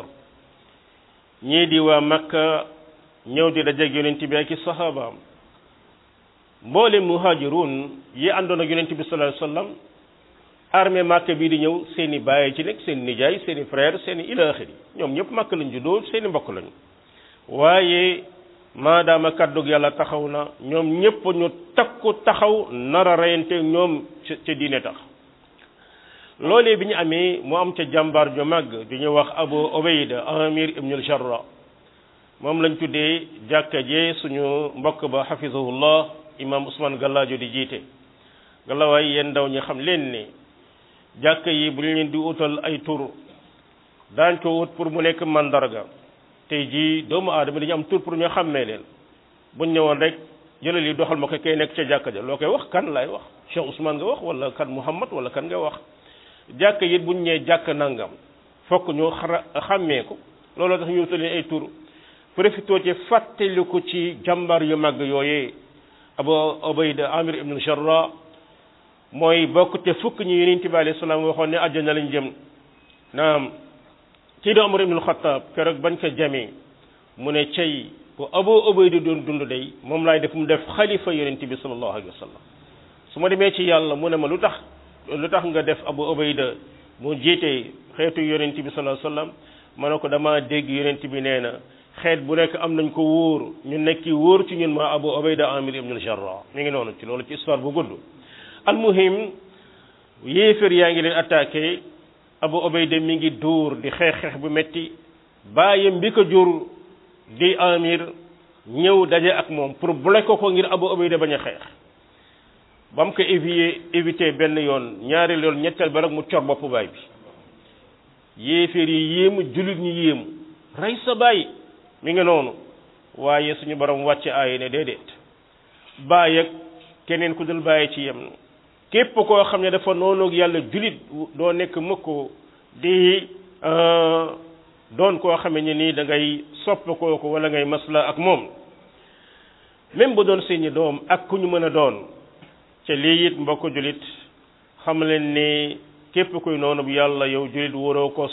ñii di waa Makka ñëw di dajeeg yonent bi ak i saxaabaam mboole muhaajiruun yi àndoon ak yonent bi sallallahu alayhi wasallam armée Makka bii di ñëw seeni baay ci nekk seen nijaay seeni frère seeni ilaaxiri ñoom ñëpp Makka lañ juddoo seeni mbokk lañu waaye maadaama kàddug yàlla taxaw na ñoom ñëpp ñu takku taxaw nar a reyante ñoom ca diine tax loolee bi ñu amee mu am ca jàmbaar ju màgg du ñu wax Abu Ubayda Amir ibn al-Jarrah moom lañ tuddee jàkka jee suñu mbokk ba hafizahullah imam Ousmane Gallaajo di jiite galawaay yéen ndaw ñi xam leen ne jàkka yi bu ñu leen di utal ay tur daañ ko ut pour mu nekk mandarga tey jii doomu aadama dañu am tur pour ñu xàmmee leen buñ ñëwoon rek jëlal yi doxal ma ko kay nekk ca jàkka ja loo koy wax kan laay wax Cheikh Ousmane nga wax wala kan Muhammad wala kan nga wax jàkka yi buñ ñëwee jàkk nangam fokk ñu xàmmee ko looloo tax ñu utal leen ay tur profitoo ci fàttaliku ci jàmbar yu mag yooyee Abu Ubayda Amir ibn Jarrah mooy bokk te fukk ñi Yonent bi alayhi salaam waxoon ne àjjana lañ jëm naam kii di Umar ibn al-Khattab keroog bañ ko jamee mu ne cey bu Abu Ubayda doon dund day moom laay def mu def xalifa Yonent bi sallallahu alayhi wa sallam su ma demee ci yàlla mu ne ma lu tax nga def Abu Ubayda mu jiite xeetu Yonent bi sallallahu alayhi wa sallam ma ne ko damaa dégg Yonent bi nee na xeet bu nekk am nañ ko wóor ñu nekki wóor ci ñun ma Abu Ubayda Amir ibn al-Jarrah mi ngi noonu ci loolu ci histoire bu gudd almuhim yéefér yaa ngi leen attaqué Abu Ubayda mi ngi dóor di xeex bu metti bàyyam bi ko jur di Amir ñëw daje ak moom pour bloquer ko ngir Abu Ubayda bañ a xeex ba mu ko éviter benn yoon ñaari loolu ñetteel ba rek mu cor bopp baay bi yéefér yi yéemu jullit ñi yéemu rey sa baay mi ngi noonu waaye suñu borom wàcce aay ne déedéet baay ak keneen ku dul bàyyi ci yem képp koo xam ne dafa noonoog yàlla julit doo nekk mukk di doon koo xame ne nii da ngay sopp kooku wala ngay masla ak moom même bu doon seeni doom ak ku ñu mën a doon ca lii it mbokk julit xam leen ni képp kuy noonu bu yàlla yow julit waroo ko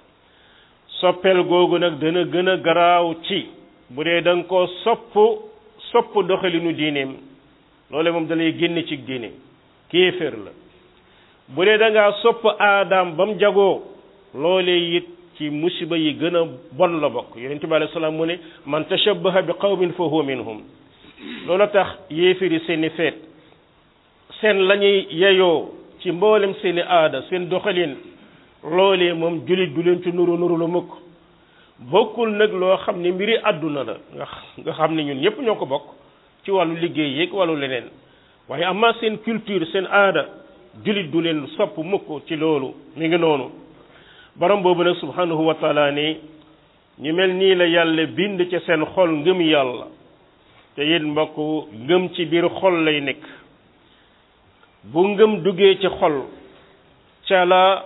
soppeel googu nag dana gën a garaaw ci bu dee da nga koo sopp doxalinu diineem loole moom dalay génne ci diine kéeféer la bu dee da ngaa sopp aadaam ba mu jagoo loolee it ci musiba yi gën a bon la bokk yonent bi alayhi salaam mu ne man tashabbaha bi qawmin fa huwa minhum loolu tax yéeféeri seeni feet seen la ñuy yeyoo ci mboolem seeni aada seen doxalin loolee moom jullit du leen ci nuru la mukk bokkul nag loo xam ne mbiri àdduna la nga xam ne ñun ñëpp ñoo ko bokk ci wàllu liggéey yeeg wàllu leneen waaye amaa seen culture seen aada jullit du leen sopp mukk ci loolu mi ngi noonu borom boobu nag subhanahu wa taala ni ñu mel nii la yàlla bind ci seen xol ngëm yàlla te it mbokk ngëm ci biir xol lay nekk bu ngëm duggee ci xol ca la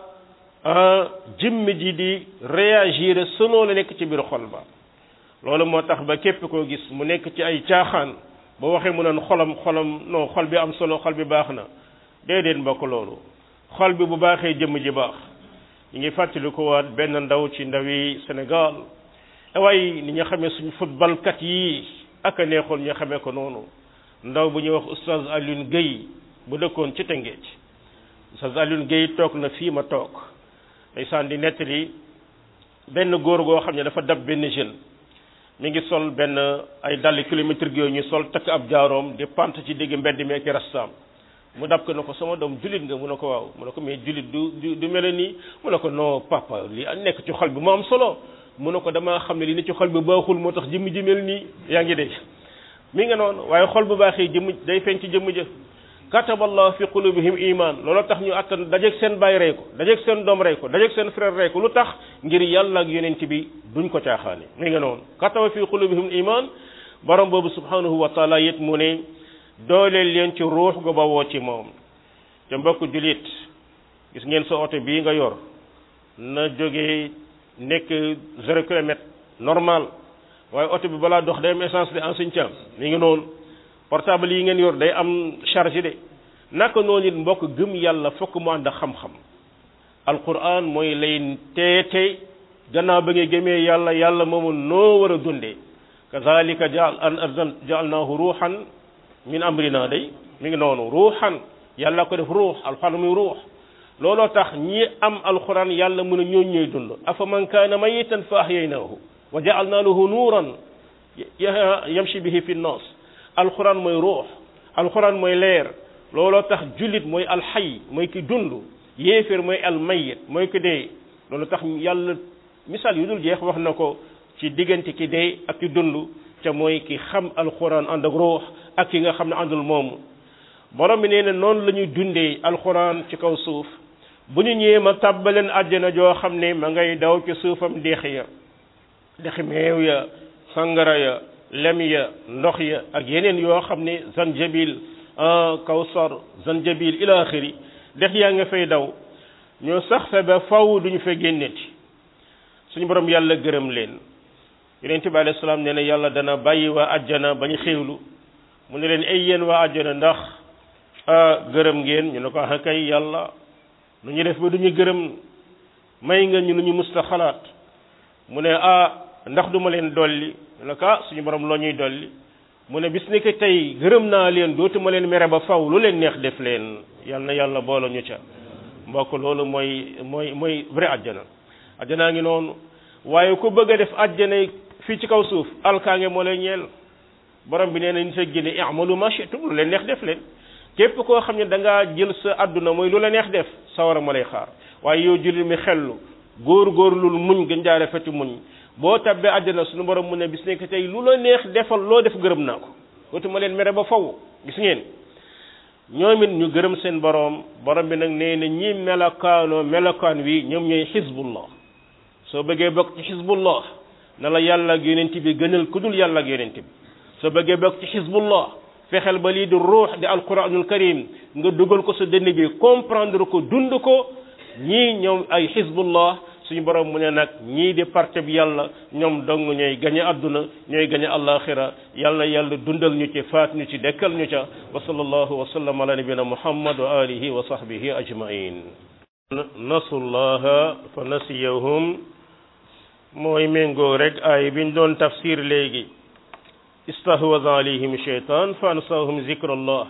jëmm ji di réagir selon la nekk ci biir xol ba loolu moo tax ba képp koo gis mu nekk ci ay caaxaan ba waxee mu naan xolam non xol bi am solo xol bi baax na déedéet mbokk loolu xol bi bu baaxee jëmm ji baax ñu ngi fàttali ko waat benn ndaw ci ndawi Sénégal waaye ni ñu xamee suñu football kat yi ak a neexoon ñu xamee ko noonu ndaw bu ñuy wax oustaz Alioune Gueye bu dëkkoon ci Tëngéej oustaz Alioune Gueye toog na fii ma toog ndeysaan di nettali benn góor goo xam ne dafa dab benn jeune mi ngi sol benn ay dàll kilométrique yooyu ñu sol takk ab jaaroom di pant ci digg mbedd mi ak rastaam mu dab ko ne ko sama doom jullit nga mu ne ko waaw mu ne ko mais jullit du mel nii mu ne ko non papa li nekk ci xol bi moo am solo mu ne ko damaa xam ne li ne ci xol bi baaxul moo tax jëmm ji mel nii yaa ngi dégg mi nga noonu waaye xol bu baaxee jëmm day feeñ ci jëmm ja kataballahu fi qulubihim iman loolu tax ñu attan dajeeg seen baay rey ko dajeeg seen doom rey ko dajeeg seen frère rey ko lu tax ngir yàlla ak yonent bi duñ ko caaxaane mi nga noonu kataba fi qulubihim iman borom boobu subhanahu wa taala it mu ne dooleel leen ci ruux gu bawoo ci moom te mbokk julit gis ngeen sa oto bii nga yor na jógee nekk 0 kilomètre normal waaye oto bi balaa dox day am essence de en sincam mi ngi noonu portable yi ngeen yor day am charge de naka noonu it mbokk gëm yàlla fokk mu ànd ak xam-xam alquran mooy lay teete gannaaw ba nga gëmee yàlla yàlla moomu noo war a dundee kazalika ja'alnaahu ruuxan min amrina day mi ngi noonu ruuxan yàlla ko def ruux alquran muy ruux looloo tax ñi am alquran yàlla mën a ñooñ ñooy dund afa man kaana mayitan fa ahyaynaahu wa ja'alnaa lahu nuuran yamshi bihi fi nnaas alquran mooy ruux alquran mooy leer looloo tax jullit mooy alxay mooy ki dund yéeféer mooy almayit mooy ki dee loolu tax yàlla misaal yu dul jeex wax na ko ci diggante ki dee ak ki dund ca mooy ki xam alquran ànd ak ruux ak ki nga xam ne àndul moomu borom bi nee na noonu la ñuy dundee alquran ci kaw suuf bu ñu ñëwee ma tàbbaleen àjjana joo xam ne ma ngay daw ci suufam dex ya dexi meew ya sangara ya lem ya ndox ya ak yeneen yoo xam ne zanjabil kawsar zanjabil ila axiri dex yaa nga fay daw ñoo sax fa ba faw duñu fa génneti suñu borom yàlla gërëm leen yonent bi alayhi salaam nee na yàlla dana bàyyi waa àjjana ba ñu xéewlu mu ne leen ay yéen waa àjjana ndax gërëm ngeen ñu ne ko kay yàlla nu ñu def ba duñu gërëm may nga ñu lu ñu musta xalaat mu ne ndax duma leen dolli ñu ne ko suñu borom loo ñuy dolli mu ne bis ni ko tey gërëm naa leen dootuma leen mere ba faw lu leen neex def leen yal na yàlla boole ñu ca mbokk loolu mooy vrai àjjana àjjanaa ngi noonu waaye ku bëgg a def àjjana fii ci kaw suuf alkaange moo lay ñeel borom bi nee na ni sa génne i'malu ma shi'tum lu leen neex def leen képp koo xam ne da ngaa jël sa àdduna mooy lu la neex def sawara moo lay xaar waaye yow jullit mi xellu góor-góorlul muñ gën jaare feti muñ boo tabbee àjjana suñu borom mu ne bis nekk tey lu la neex defal loo def gërëm naa ko dootuma leen mere ba faw gis ngeen ñoom it ñu gërëm seen borom bi nag nee na ñi melokaan wi ñoom ñooy xisbullah soo bëggee bokk ci xisbullah na la yàlla ak yonent bi gënal ku dul yàlla ak yonent bi soo bëggee bokk ci xisbullah fexeel ba lii di ruux di alquranul karim nga dugal ko sa dënn bi comprendre ko dund ko ñii ñoom ay xisbullah suñu borom mu ne nag ñii di parte bi yàlla ñoom dong ñooy gañe àdduna ñooy gañe àllaaxira yàlla dundal ñu ci faat ñu ci dekkal ñu ca wa sallallahu wa sallam ala nabina muhammad wa alihi wa sahbihi ajmain nasullaha fa nasiyahum mooy méngoo rek ay biñ doon tafsir léegi istahwaza alayhim shaytan fa ansahum zikrallah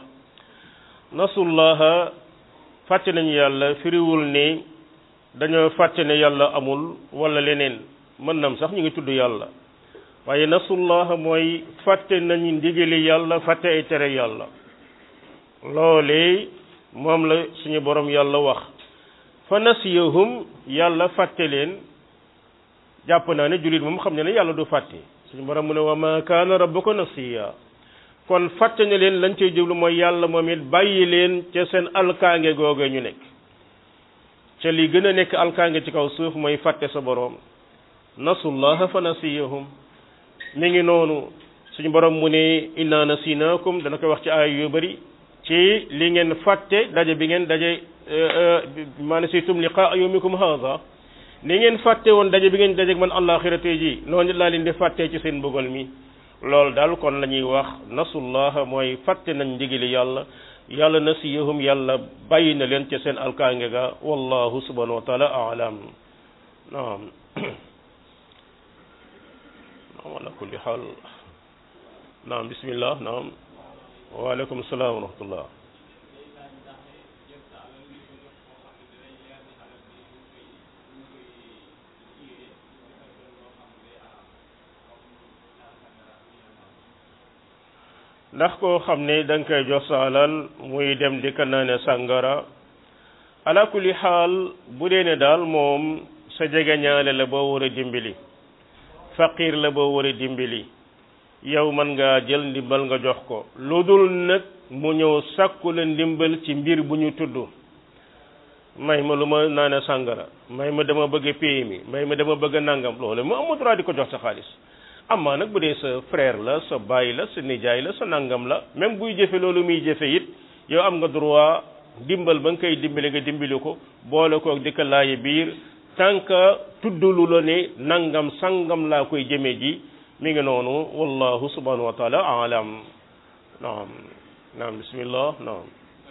nasullaha fàtte nañu yàlla firiwul ne dañoo fàtte ne yàlla amul wala leneen mën nam sax ñu ngi tudd yàlla waaye nasullaha mooy fàtte nañu ndigali yàlla fàtte ay tere yàlla loolee moom la suñu borom yàlla wax fa nasiyahum yàlla fàtte leen jàpp naa ne jullit moom xam ne ne yàlla du fàtte suñu borom mu ne wa ma kaana rabbuka nasiya kon fàtte ne leen lañ cey jublu mooy yàlla moom it bàyyi leen ca seen alkaange googe ñu nekk ca li gën a nekk alkaange ci kaw suuf mooy fàtte sa borom nasullaha fa nasiyahum mi ngi noonu suñu borom mu ne inna nasinakum dana koy wax ci ay yu bari ci li ngeen fàtte daje bi ngeen daje ma nasitum liqaa yawmikum hadha ni ngeen fàtte woon daje bi ngeen daje ak man àllaaxira tey ji noonu laa leen di fàttee ci seen bëggal mi loolu daal kon la ñuy wax nasullaha mooy fàtte nañ ndigali yàlla nasiyahum yàlla bàyyi na leen ca seen alkaange ga wallahu subhanahu wa taala aalam naam ala kulli xaal naam bismillah naam waaleykum salaam wa rahmatullah ndax koo xam ne da nga koy jox sa alal muy dem di ko naane sàngara ala kulli xaal bu dee ne daal moom sa jegeñaale la boo war a dimbali faqir la boo war a dimbali yow mën ngaa jël ndimbal nga jox ko lu dul nag mu ñëw sàkku la ndimbal ci mbir bu ñu tudd may ma lu ma naane sàngara may ma dama bëgg PMI may ma dama bëgg nangam loolu mu amul droit di ko jox sa xaalis amaa nag bu dee sa frère la sa baay la sa nijaay la sa nangam la même buy jëfe loolu muy jëfe it yow am nga droit dimbal ba nga koy dimbali nga dimbali ko boole ko di ko laaye biir tant que tuddulu la ne nangam sangam laa koy jëme ji mi ngi noonu wallahu subhanahu wa taala alam naam bismillah naam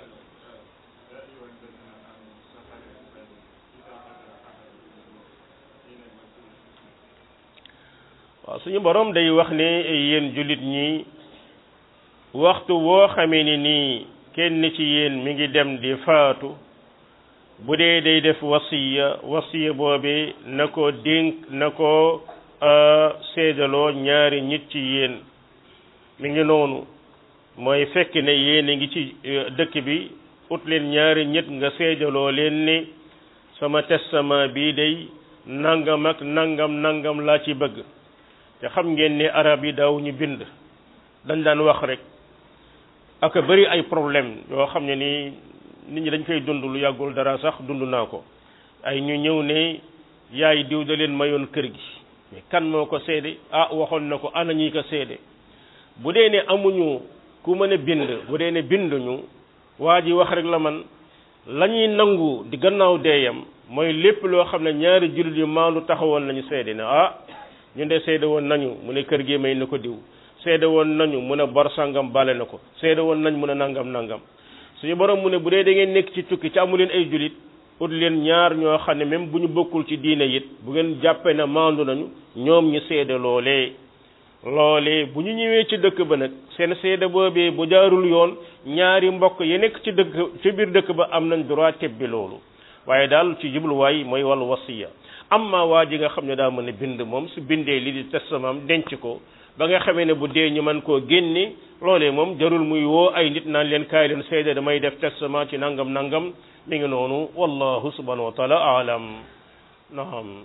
waaw suñu borom day wax ne yéen jullit ñi waxtu woo xamee ni nii kenn ci yéen mi ngi dem di faatu bu dee day def wasiya boobee na ko dénk na ko seedaloo ñaari nit ci yéen mi ngi noonu mooy fekk ne yéen a ngi ci dëkk bi ut leen ñaari nit nga seedaloo leen ni sama testament bii day nangam ak nangam laa ci bëgg te xam ngeen ne arab yi daaw ñu bind dañ daan wax rek ak bari ay problème yoo xam ne ni nit ñi dañ koy dund lu yàggul dara sax dund naa ko ay ñu ñëw ne yaay diw da leen mayoon kër gi mais kan moo ko seede waxoon na ko ana ñi ko seede bu dee ne amuñu ku mën a bind bu dee ne binduñu waa ji wax rek la man la ñuy nangu di gannaaw deeyam mooy lépp loo xam ne ñaari jullit yu maandu taxawoon nañu seede ne ñun de seede woon nañu mu ne kër gi may na ko diw seede woon nañu mu ne bor sangam bale na ko seede woon nañ mu ne nangam suñu borom mu ne bu dee da ngeen nekk ci tukki ci amu leen ay julit ut leen ñaar ñoo xam ne même bu ñu bokkul ci diine it bu ngeen jàppee ne maandu nañu ñoom ñu seede loolee bu ñu ñëwee ci dëkk ba nag seen seede boobee bu jaarul yoon ñaari mbokk yi nekk ci biir dëkk ba am nañ droit tebbi loolu waaye daal ci jubluwaay mooy wàllu wasiya amma waa ji nga xam ne daa mën a bind moom su bindee li di testament denc ko ba nga xamee ne bu dee ñu mën koo génne loolee moom jarul muy woo ay nit naan leen kaay leen seede damay def testament ci nangam mi ngi noonu wallahu subhanahu wa taala alam naam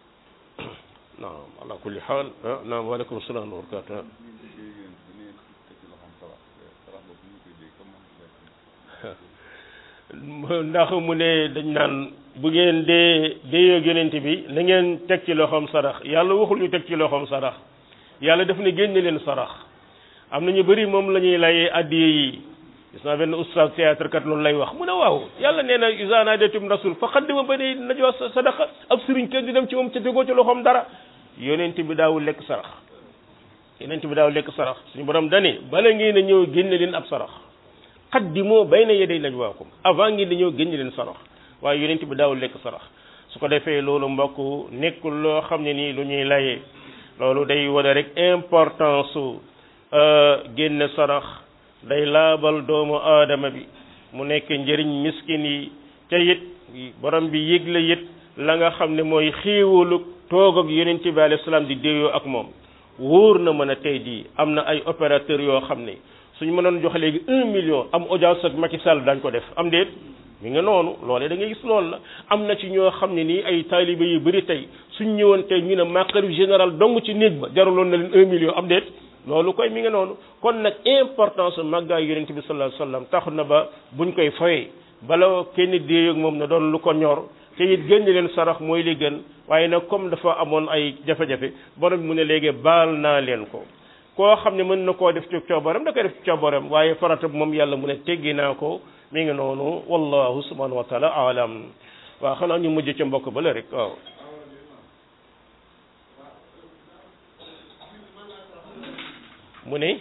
ala kulli xaal naam waaleykum salaam wa barakatuh ndax mu ne dañ naan bu ngeen dee yonent bi na ngeen teg ci loxoom sarax yàlla waxul ñu teg ci loxoom sarax yàlla daf ne génne leen sarax am na ñu bëri moom la ñuy layee addiye yi gis naa benn oustaz théâtre kat loolu lay wax mu ne waaw yàlla nee na iza naadatum rasul fa qaddima ba ne najwa sadaqa ab sëriñ kenn di dem ci moom ca tegoo ci loxoom dara yonent bi daawul lekk sarax suñu borom dane bala ngeen a ñëw génne leen ab sarax qaddimoo bayna yaday najwaakum avant ngeen di ñëw génne leen sarax waaye yonent bi daawul lekk sarax su ko defee loolu mbokk nekkul loo xam ne nii lu ñuy layee loolu day wane rek importance su génne sarax day laabal doomu aadama bi mu nekk njëriñ miskin yi te it borom bi yëgle it la nga xam ne mooy xéewalu toog ak yonent bi alayhi salaam di déeyoo ak moom wóor na mën a tey jii am na ay opérateur yoo xam ne suñu mënoon joxe léegi 1 million am audience ak Macky Sall dañ ko def am déet mi nga noonu loolee da ngay gis loolu la am na ci ñoo xam ne nii ay taalibe yu bëri tey suñ ñëwoon tey ñu ne maqaru général dong ci néeg ba jaruloon na leen 1 million am déet loolu koy mi nga noonu kon nag importance màggaay yonent bi sallallahu alayhi wasallam tax na ba buñ koy foyee bala kenn déey ak moom na doon lu ko ñor te it génn leen sarax mooy li gën waaye nag comme dafa amoon ay jafe-jafe borom mu ne léegi baal naa leen ko koo xam ne mën na koo def ci coobaram da koy def ci coobaram waaye farata moom yàlla mu ne teggi naa ko mi ngi noonu wallahu subhanahu wa taala alam waaw xanaa ñu mujj ca mbokk ba la rek waaw mu ne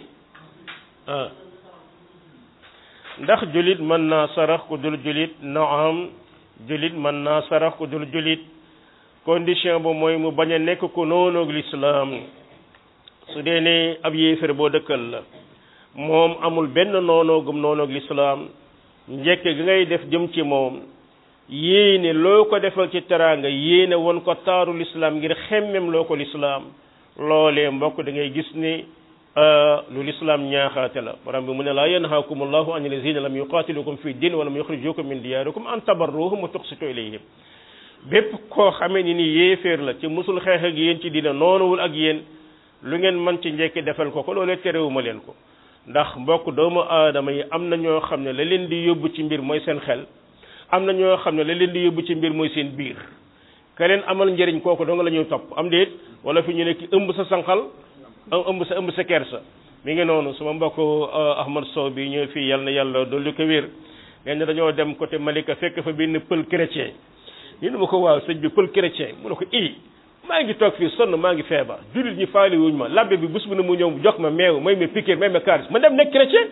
ndax julit mën naa sarax ku dul julit naam julit mën naa sarax ku dul julit condition ba mooy mu bañ a nekk ku noonoog lislaam su dee ne ab yéefér boo dëkkal la moom amul benn noonoogum noonoog lislaam njëkk gi ngay def jëm ci moom yéene loo ko defal ci teraanga yéene won ko taaru lislaam ngir xemmem loo ko lislaam loolee mbokk da ngay gis ni lu lislaam ñaaxaate la borom bi mu ne laa yanhaakum allahu an allazina lam yuqatilukum fi din wa lam yuxrijukum min diyarikum an tabarruhum wa tuqsitu ilayhim bépp koo xamee ni yéeféer la ci musul xeex ak yéen ci dina noonuwul ak yéen lu ngeen mën ci njëkk defal ko loolee terewuma leen ko ndax mbokk doomu aadama yi am na ñoo xam ne la leen di yóbbu ci mbir mooy seen xel am na ñoo xam ne la leen di yóbbu ci mbir mooy seen biir ka leen amal njëriñ kooku dong la ñuy topp am déet wala fi ñu ne ki ëmb sa sànqal ëmb sa kersa mi ngi noonu sama mbokk Ahmad Sow bi ñëw fii yal na yàlla dolli ko wér nee na dañoo dem côté Malika fekk fa benn pël chrétien ñu ne ma ko waaw sëñ bi pël chrétien mu ne ko maa ngi toog fii sonn maa ngi feebar jullit ñi faale wuñ ma labbe bi bés bu ne mu ñëw jox ma meew may ma piqûre may ma kaaris ma dem nekk chrétien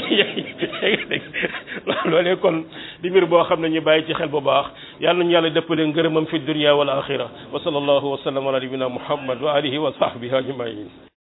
loolee kon di mbir boo xam ne ñu bàyyi ci xel bu baax yàlla nañu yàlla dëppale ngërëmam fi dunya wal axira wa sallallahu wa sallam ala nabina muhammad wa alihi wa sahbihi ajmain